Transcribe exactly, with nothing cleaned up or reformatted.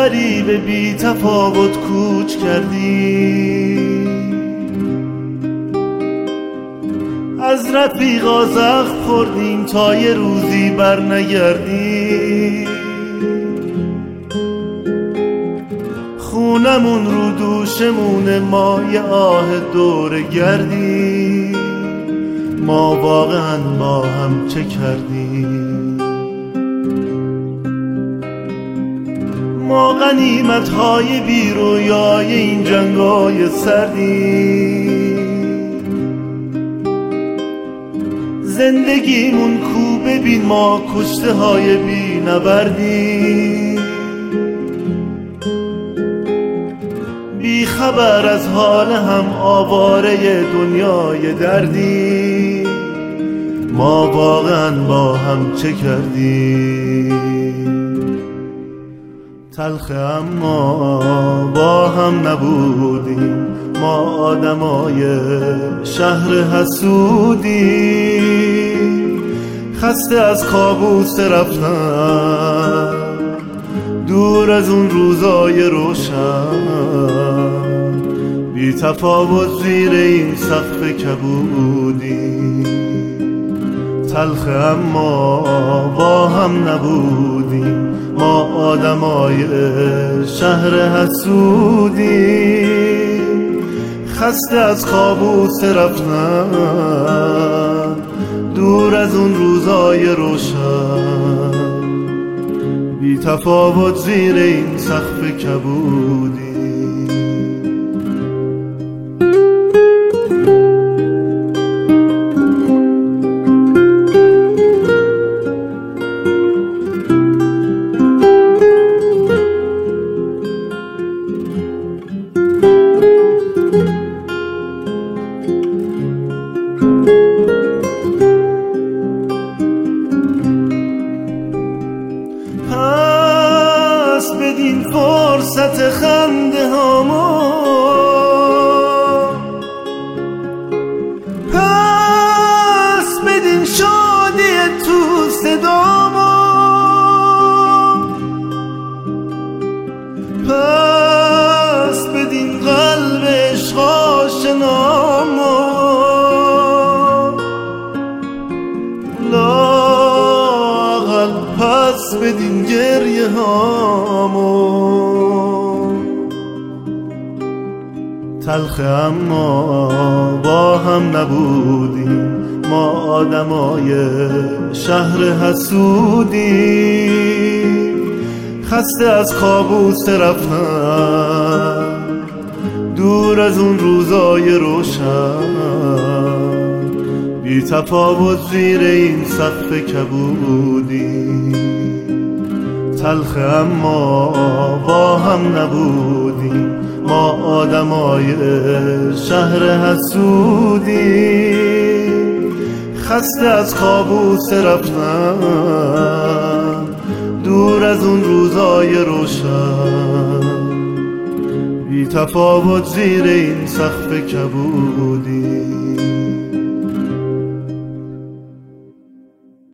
غریب بی تفاوت کوچ کردی، از رفیقا زخم خوردیم تا یه روزی بر نگردی. خونمون رو دوشمون ما یه آه دور گردی، ما واقعا با هم چه کردیم؟ ما غنیمت های بی رویای این جنگای سردی، زندگیمون کو ببین ما کشته های بی نبردی، بی خبر از حال هم آواره دنیای دردی، ما واقعا با هم چه کردیم؟ تلخ اما با هم نبودیم، ما آدمای شهر حسودی، خسته از کابوس رفتن دور از اون روزای روشن، بی تفاوت زیر این سقف کبودی. تلخ اما با هم نبودیم، ما آدمای شهر حسودی، خسته از کابوس رفتن دور از اون روزای روشن، بی تفاوت زیر این سقف کبودی. بدین فرصت خنده هامو، پس بدین شادی تو صدامو، پس بدین قلب عشق آشنامو، لااقل پس بدین گریه هامو. تلخ اما با هم نبودیم، ما آدمای شهر حسودی، خسته از کابوس رفتن دور از اون روزای روشن، بی تفاوت زیر این سقف کبودی. تلخ اما با هم نبودیم، ما آدمای شهر حسودی، خسته از کابوس رفتن دور از اون روزای روشن، بی تفاوت زیر این سقف کبودی.